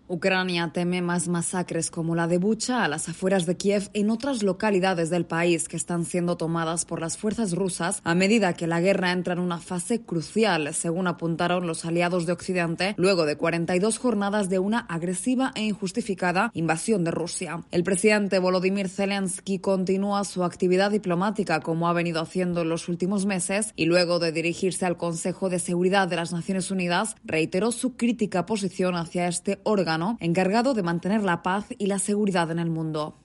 Ucrania teme más masacres como la de Bucha a las afueras de Kiev en otras localidades del país que están siendo tomadas por las fuerzas rusas a medida que la guerra entra en una fase crucial, según apuntaron los aliados de Occidente, luego de 42 jornadas de una agresiva e injustificada invasión de Rusia. El presidente Volodymyr Zelensky continúa su actividad diplomática como ha venido haciendo en los últimos meses y luego de dirigirse al Consejo de Seguridad de las Naciones Unidas, reiteró su crítica posición hacia este órgano encargado de mantener la paz y la seguridad en el mundo.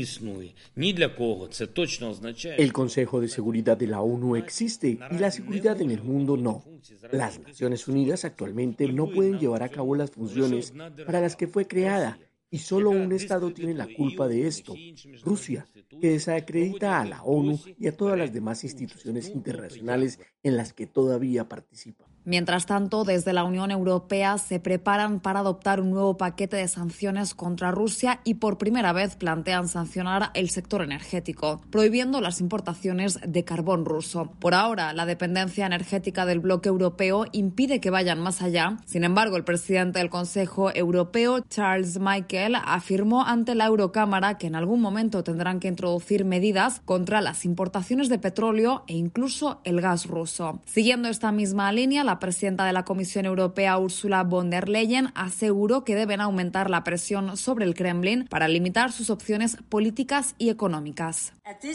El Consejo de Seguridad de la ONU existe y la seguridad en el mundo no. Las Naciones Unidas actualmente no pueden llevar a cabo las funciones para las que fue creada y solo un Estado tiene la culpa de esto, Rusia, que desacredita a la ONU y a todas las demás instituciones internacionales en las que todavía participa. Mientras tanto, desde la Unión Europea se preparan para adoptar un nuevo paquete de sanciones contra Rusia y por primera vez plantean sancionar el sector energético, prohibiendo las importaciones de carbón ruso. Por ahora, la dependencia energética del bloque europeo impide que vayan más allá. Sin embargo, el presidente del Consejo Europeo, Charles Michel, afirmó ante la Eurocámara que en algún momento tendrán que introducir medidas contra las importaciones de petróleo e incluso el gas ruso. Siguiendo esta misma línea, la presidenta de la Comisión Europea, Ursula von der Leyen, aseguró que deben aumentar la presión sobre el Kremlin para limitar sus opciones políticas y económicas.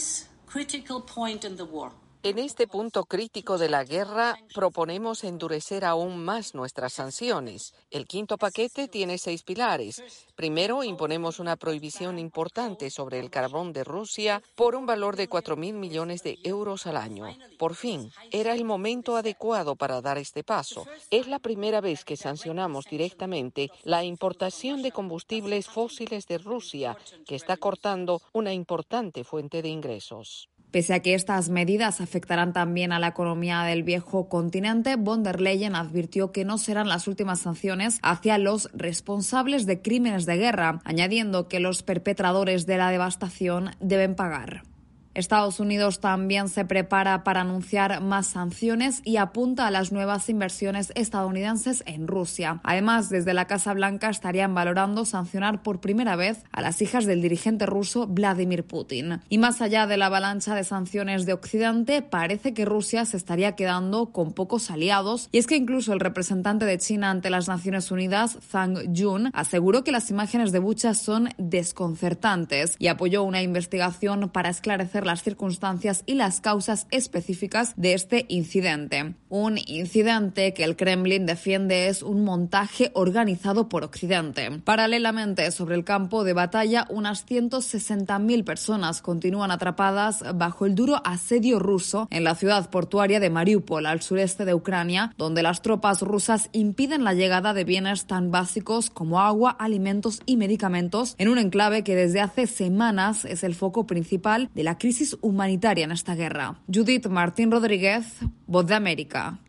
En este punto crítico de la guerra, proponemos endurecer aún más nuestras sanciones. El quinto paquete tiene 6 pilares. Primero, imponemos una prohibición importante sobre el carbón de Rusia por un valor de 4.000 millones de euros al año. Por fin, era el momento adecuado para dar este paso. Es la primera vez que sancionamos directamente la importación de combustibles fósiles de Rusia, que está cortando una importante fuente de ingresos. Pese a que estas medidas afectarán también a la economía del viejo continente, von der Leyen advirtió que no serán las últimas sanciones hacia los responsables de crímenes de guerra, añadiendo que los perpetradores de la devastación deben pagar. Estados Unidos también se prepara para anunciar más sanciones y apunta a las nuevas inversiones estadounidenses en Rusia. Además, desde la Casa Blanca estarían valorando sancionar por primera vez a las hijas del dirigente ruso Vladimir Putin. Y más allá de la avalancha de sanciones de Occidente, parece que Rusia se estaría quedando con pocos aliados. Y es que incluso el representante de China ante las Naciones Unidas, Zhang Jun, aseguró que las imágenes de Bucha son desconcertantes y apoyó una investigación para esclarecer las circunstancias y las causas específicas de este incidente. Un incidente que el Kremlin defiende es un montaje organizado por Occidente. Paralelamente, sobre el campo de batalla, unas 160.000 personas continúan atrapadas bajo el duro asedio ruso en la ciudad portuaria de Mariupol, al sureste de Ucrania, donde las tropas rusas impiden la llegada de bienes tan básicos como agua, alimentos y medicamentos en un enclave que desde hace semanas es el foco principal de la crisis humanitaria en esta guerra. Judith Martín Rodríguez, Voz de América.